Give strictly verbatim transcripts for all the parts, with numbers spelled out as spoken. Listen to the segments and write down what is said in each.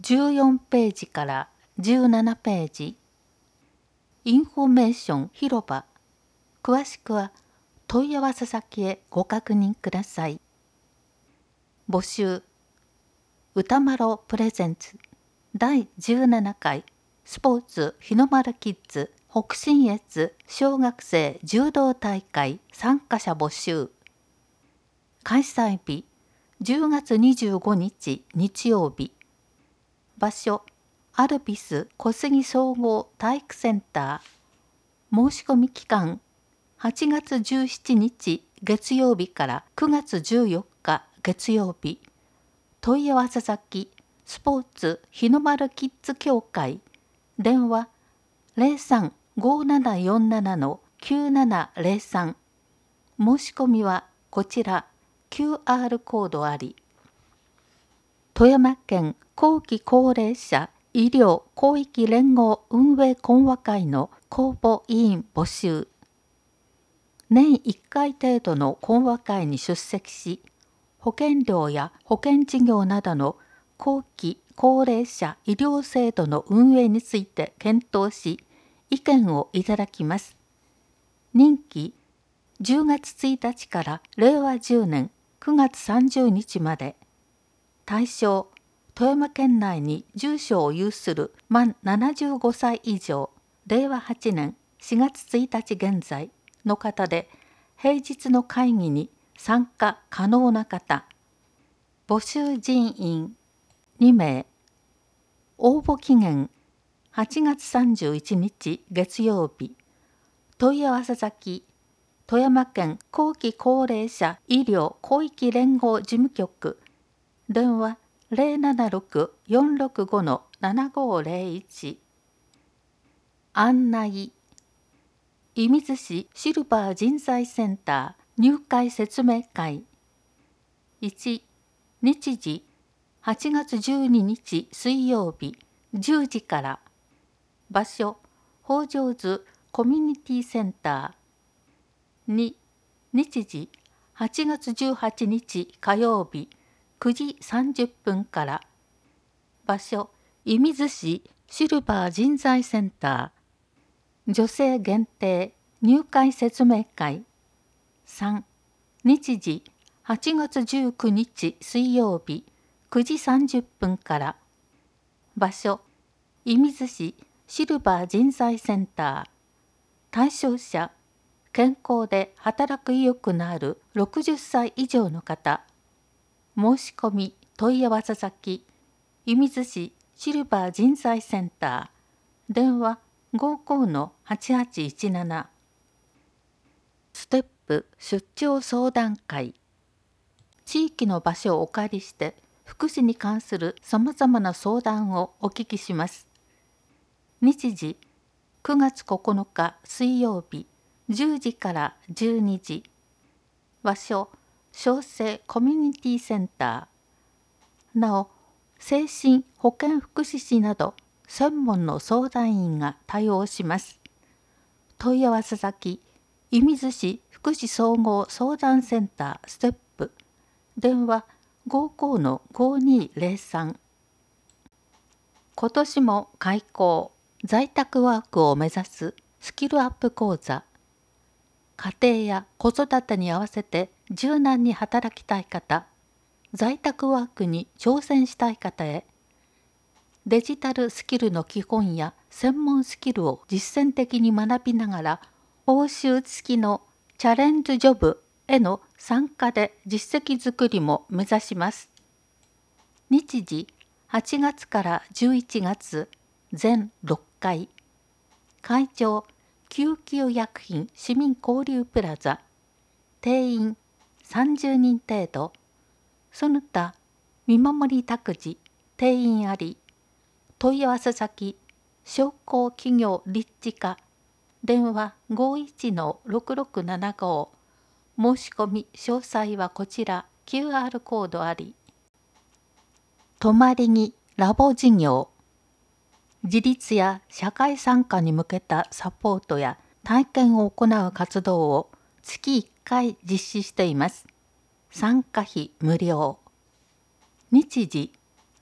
じゅうよんページからじゅうななページ。インフォメーション広場。詳しくは問い合わせ先へご確認ください。募集。歌丸プレゼンツだいじゅうななかいスポーツ日の丸キッズ北信越小学生柔道大会参加者募集。開催日じゅうがつにじゅうごにち日曜日。場所アルビス小杉総合体育センター。申し込み期間はちがつじゅうしちにち月曜日からくがつじゅうよっか月曜日。問い合わせ先スポーツ日の丸キッズ協会。電話 ゼロさん ごーななよんなな きゅうななゼロさん。申し込みはこちら キューアール コードあり。富山県後期高齢者医療広域連合運営懇話会の公募委員募集。年いっかい程度の懇話会に出席し、保険料や保険事業などの後期高齢者医療制度の運営について検討し、意見をいただきます。任期じゅうがつついたちかられいわじゅうねんくがつさんじゅうにちまで。対象、富山県内に住所を有する満ななじゅうごさい以上、れいわはちねんしがつついたち現在の方で、平日の会議に参加可能な方。募集人員にめい。応募期限はちがつさんじゅういちにち月曜日。問い合わせ先富山県後期高齢者医療広域連合事務局。電話 ゼロななろく よんろくご ななごゼロいち。案内。射水市シルバー人材センター入会説明会。いち、日時はちがつじゅうににち水曜日じゅうじから。場所北条図コミュニティセンター。に、日時はちがつじゅうはちにち火曜日くじさんじゅっぷんから。場所射水市シルバー人材センター。女性限定入会説明会。さん、日時はちがつじゅうくにち水曜日くじさんじゅっぷんから。場所射水市シルバー人材センター。対象者健康で働く意欲のあるろくじゅっさい以上の方。申し込み問い合わせ先射水市シルバー人材センター。電話 ごーごーのはちはちいちなな。ステップ出張相談会。地域の場所をお借りして福祉に関するさまざまな相談をお聞きします。日時くがつここのか水曜日じゅうじからじゅうにじ。場所小生コミュニティセンター。なお精神保健福祉士など専門の相談員が対応します。問い合わせ先射水市福祉総合相談センターステップ。電話 ごーごーのごーにーゼロさん。今年も開講在宅ワークを目指すスキルアップ講座。家庭や子育てに合わせて柔軟に働きたい方、在宅ワークに挑戦したい方へ、デジタルスキルの基本や専門スキルを実践的に学びながら、報酬付きのチャレンジジョブへの参加で実績づくりも目指します。日時はちがつからじゅういちがつ全ろっかい。会場救急薬品市民交流プラザ。定員さんじゅうにん程度。その他見守り託児定員あり。問い合わせ先商工企業立地課。電話 ごーいちのろくろくななご。申し込み詳細はこちら キューアール コードあり。泊まりにラボ事業。自立や社会参加に向けたサポートや体験を行う活動を月いっかい実施しています。参加費無料。日時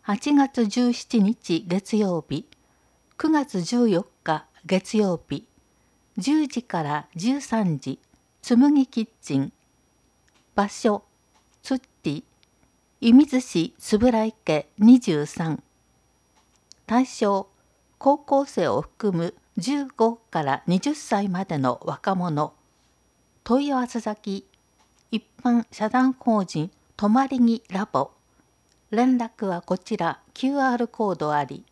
はちがつじゅうしちにち月曜日、くがつじゅうよっか月曜日、じゅうじからじゅうさんじ、つむぎキッチン。場所、つって、射水市円井家にじゅうさん。対象、高校生を含むじゅうごからはたちまでの若者。問い合わせ先、一般社団法人とまりぎラボ。連絡はこちら キューアール コードあり。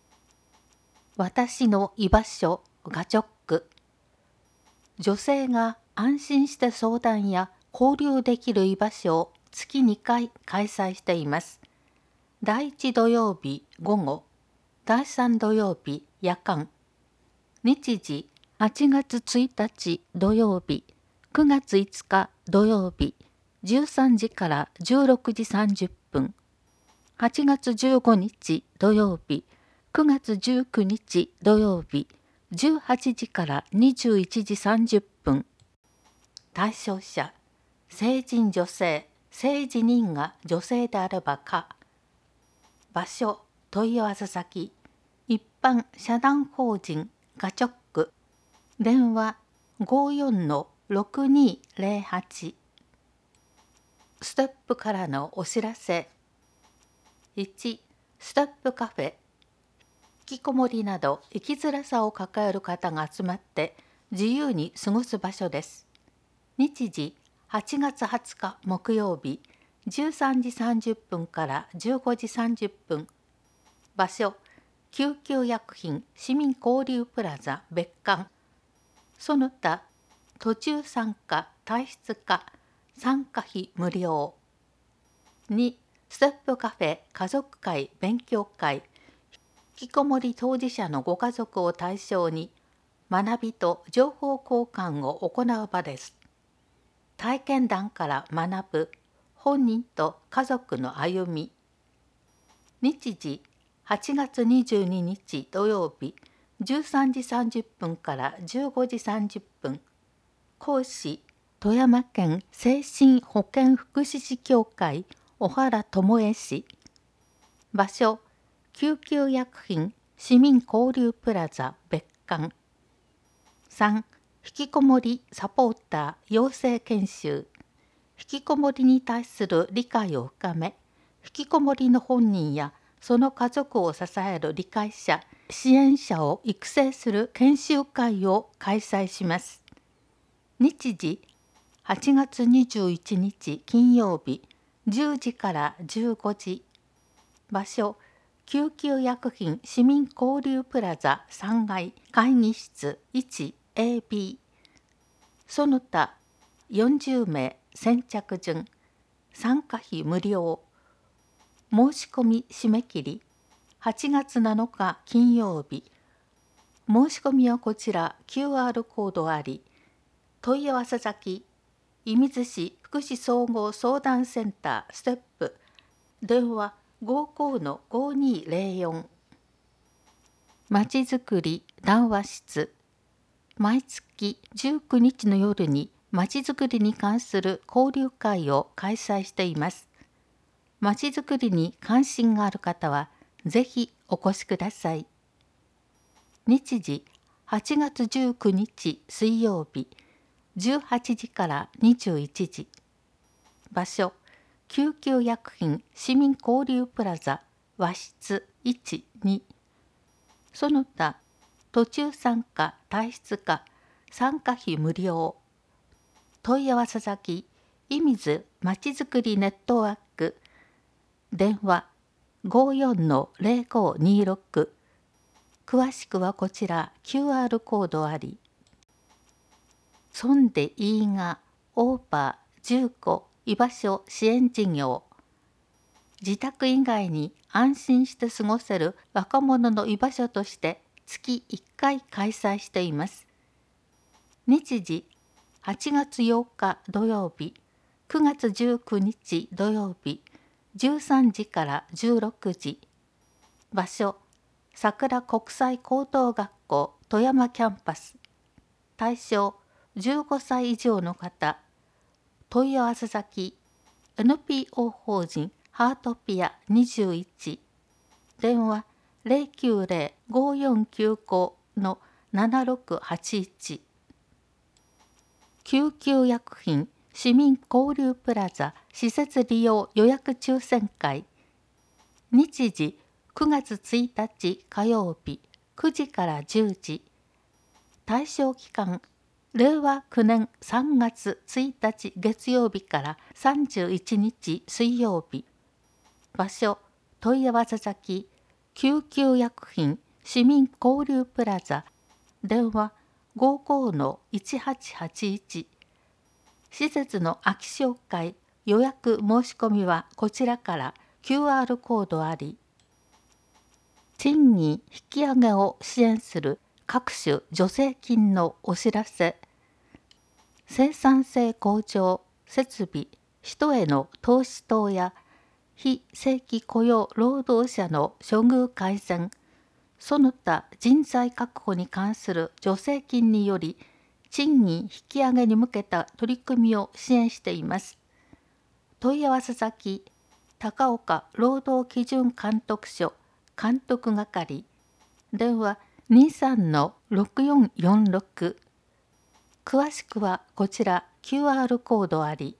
私の居場所ガチョック。女性が安心して相談や交流できる居場所を月にかい開催しています。だいいち土曜日午後、だいさん土曜日夜間。日時はちがつついたち土曜日、くがついつか土曜日、じゅうさんじからじゅうろくじさんじゅっぷん。はちがつじゅうごにち土曜日、くがつじゅうくにち土曜日、じゅうはちじからにじゅういちじさんじゅっぷん。対象者、成人女性、性自認が女性であればか。場所、問い合わせ先、一般社団法人ガチョック。電話 ごーよんのろくにーぜろはち。ステップからのお知らせ。いち. ステップカフェ。引きこもりなど生きづらさを抱える方が集まって自由に過ごす場所です。日時はちがつはつか木曜日、じゅうさんじさんじゅっぷんからじゅうごじさんじゅっぷん。場所、救急薬品市民交流プラザ別館。その他、途中参加、退出か、参加費無料。に. ステップカフェ家族会勉強会。引きこもり当事者のご家族を対象に学びと情報交換を行う場です。体験談から学ぶ本人と家族の歩み。日時はちがつにじゅうににち土曜日、じゅうさんじさんじゅっぷんからじゅうごじさんじゅっぷん。講師、富山県精神保健福祉士協会小原智恵氏。場所、救急薬品市民交流プラザ別館。さん. 引きこもりサポーター養成研修。引きこもりに対する理解を深め、引きこもりの本人やその家族を支える理解者、支援者を育成する研修会を開催します。日時はちがつにじゅういちにち金曜日、じゅうじからじゅうごじ。場所、救急薬品市民交流プラザさんがい会議室 いちエービー。その他よんじゅうめい先着順。参加費無料。申し込み締め切りはちがつなのか金曜日。申し込みはこちら キューアール コードあり。問い合わせ先、射水市福祉総合相談センターステップ。電話 ごーごーのごーにーぜろよん。まちづくり談話室。毎月じゅうくにちの夜にまちづくりに関する交流会を開催しています。まちづくりに関心がある方はぜひお越しください。日時はちがつじゅうくにち水曜日、じゅうはちじからにじゅういちじ。場所、救急薬品市民交流プラザ和室 いちに。その他、途中参加退出か、参加費無料。問い合わせ先、射水まちづくりネットワーク。電話 ごーよんのぜろごーにーろく。詳しくはこちら キューアール コードあり。そんでいいがオーバーじゅうご居場所支援事業。自宅以外に安心して過ごせる若者の居場所として月いっかい開催しています。日時はちがつようか土曜日、くがつじゅうくにち土曜日、じゅうさんじからじゅうろくじ。場所、桜国際高等学校富山キャンパス。対象、じゅうごさい以上の方。問い合わせ先、エヌピーオー 法人ハートピアにじゅういち。 電話 ゼロきゅうゼロ ごーよんきゅうご のななろくはちいち。救急薬品市民交流プラザ施設利用予約抽選会。日時くがつついたち火曜日くじからじゅうじ。対象期間れいわきゅうねんさんがつついたち月曜日からさんじゅういちにち水曜日。場所問い合わせ先救急薬品市民交流プラザ電話 ごーごーのいちはちはちいち。施設の空き紹介予約申し込みはこちらから キューアール コードあり。賃金引き上げを支援する各種助成金のお知らせ。生産性向上設備人への投資等や非正規雇用労働者の処遇改善その他人材確保に関する助成金により賃金引き上げに向けた取り組みを支援しています。問い合わせ先高岡労働基準監督署監督係電話 にさんのろくよんよんろく。詳しくはこちら キューアール コードあり。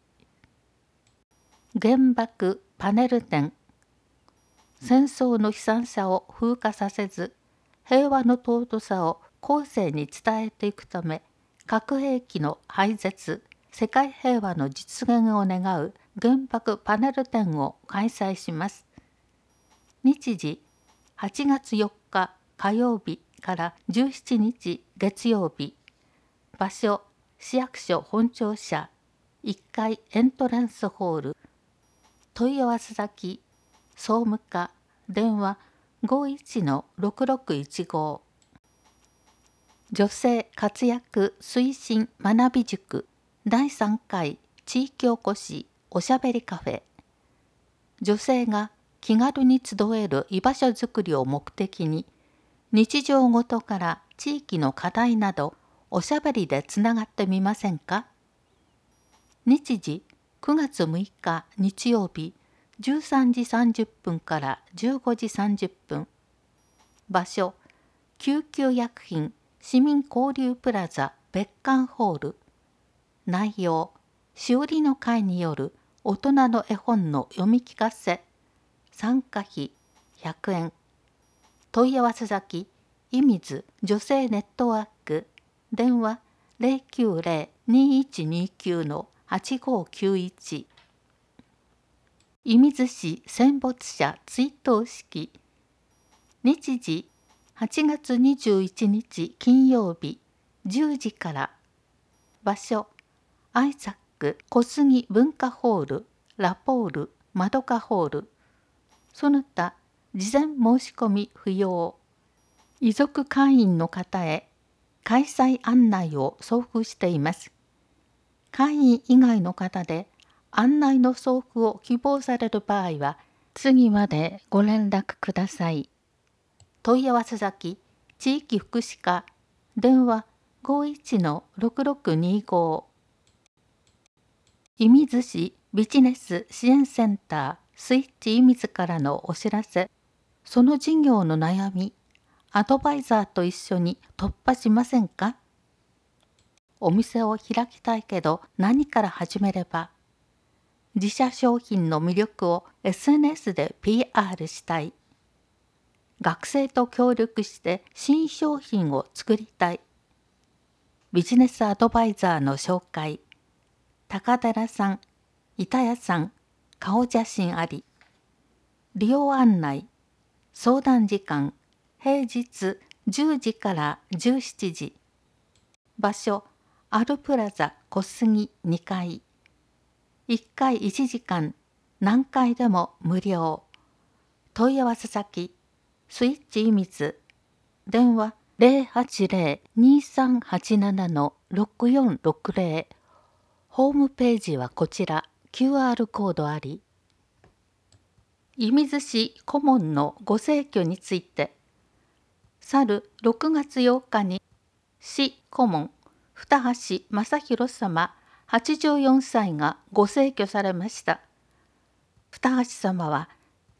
原爆パネル展戦争の悲惨さを風化させず平和の尊さを後世に伝えていくため核兵器の廃絶世界平和の実現を願う原爆パネル展を開催します。日時はちがつよっか火曜日からじゅうしちにち月曜日。場所市役所本庁舎いっかいエントランスホール。問い合わせ先総務課電話 ごーいちのろくろくいちご。女性活躍推進学び塾だいさんかい地域おこしおしゃべりカフェ。女性が気軽に集える居場所づくりを目的に日常ごとから地域の課題などおしゃべりでつながってみませんか。日時くがつむいか日曜日じゅうさんじさんじゅっぷんからじゅうごじさんじゅっぷん。場所救急薬品市民交流プラザ別館ホール。内容しおりの会による大人の絵本の読み聞かせ。参加費ひゃくえん。問い合わせ先いみず女性ネットワーク電話 ゼロきゅうゼロ にいちにきゅう のはちごきゅういち。射水市戦没者追悼式。日時はちがつにじゅういちにち金曜日じゅうじから。場所アイザック小杉文化ホールラポールまどかホール。その他事前申し込み不要。遺族会員の方へ開催案内を送付しています。会員以外の方で案内の送付を希望される場合は次までご連絡ください。問い合わせ先地域福祉課電話 ごーいちのろくろくにご。射水市ビジネス支援センタースイッチ射水からのお知らせ。その事業の悩みアドバイザーと一緒に突破しませんか。お店を開きたいけど何から始めれば。自社商品の魅力を エスエヌエス で ピーアール したい。学生と協力して新商品を作りたい。ビジネスアドバイザーの紹介。高寺さん、板谷さん、顔写真あり。利用案内。相談時間。平日じゅうじからじゅうしちじ。場所アルプラザ小杉にかい。いっかいいちじかん何回でも無料。問い合わせ先スイッチ射水電話 ゼロはちゼロ にさんはちなな のろくよんろくゼロ。ホームページはこちら キューアール コードあり。射水市顧問のご逝去について去るろくがつようかに市顧問二橋正弘様はちじゅうよんさいがご逝去されました。二橋様は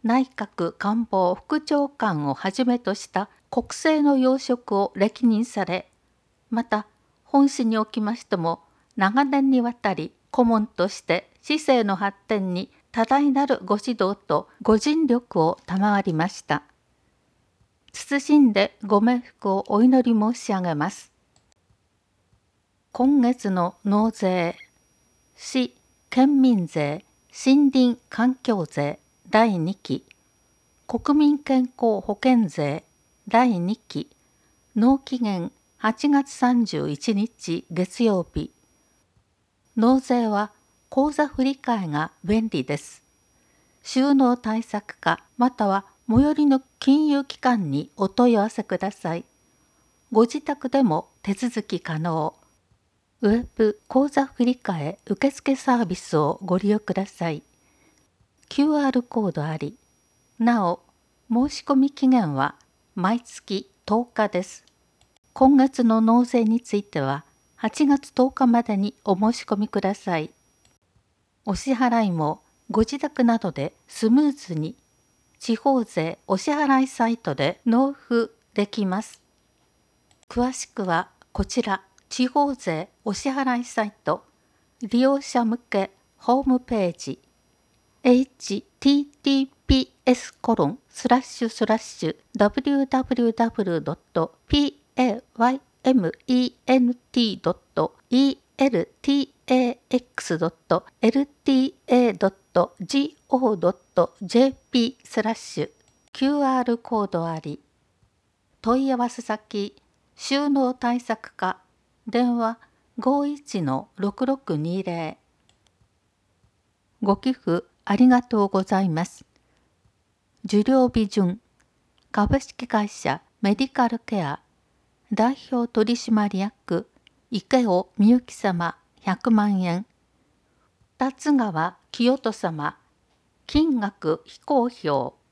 内閣官房副長官をはじめとした国政の要職を歴任され、また本市におきましても長年にわたり顧問として市政の発展に多大なるご指導とご尽力を賜りました。謹んでご冥福をお祈り申し上げます。今月の納税、市県民税森林環境税だいにき、国民健康保険税だいにき、納期限はちがつさんじゅういちにち月曜日。納税は口座振替が便利です。収納対策課または最寄りの金融機関にお問い合わせください。ご自宅でも手続き可能。ウェブ口座振替受付サービスをご利用ください。キューアール コードあり。なお、申し込み期限は毎月とおかです。今月の納税についてははちがつとおかまでにお申し込みください。お支払いもご自宅などでスムーズに地方税お支払いサイトで納付できます。詳しくはこちら地方税お支払いサイト利用者向けホームページ エイチティーティーピーエス コロンスラッシュスラッシュ ダブリューダブリューダブリュー ドット ピーエーワイエムイーエヌティー ドット イーエルティーエーエックス ドット エルティーエー ドット ジーオー ドット ジェーピー スラッシュ キューアール コードあり。問い合わせ先収納対策課電話 ごいちのろくろくにぜろ。ご寄付ありがとうございます。受領日順株式会社メディカルケア代表取締役池尾美幸様ひゃくまんえん。二ツ川清人様金額非公表